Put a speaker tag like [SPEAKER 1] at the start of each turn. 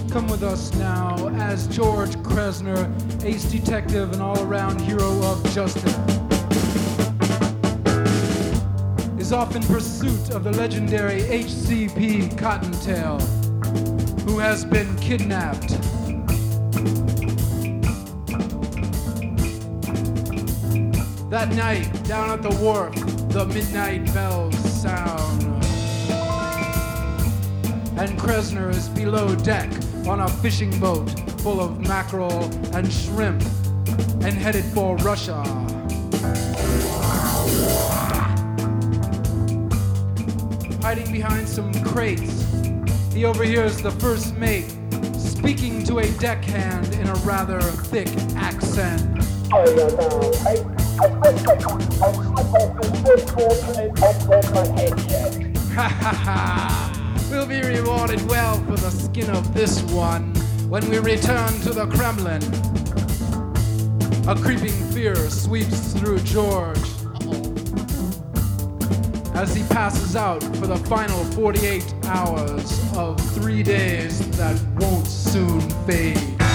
[SPEAKER 1] Come with us now as George Kresner, ace detective and all-around hero of justice, is off in pursuit of the legendary HCP Cottontail, who has been kidnapped. That night, down at the wharf, the midnight bells sound. And Kresner is below deck on a fishing boat full of mackerel and shrimp and headed for Russia. Hiding behind some crates, he overhears the first mate speaking to a deckhand in a rather thick accent. Ha ha ha! We'll be rewarded well for the skin of this one when we return to the Kremlin. A creeping fear sweeps through George as he passes out for the final 48 hours of 3 days that won't soon fade.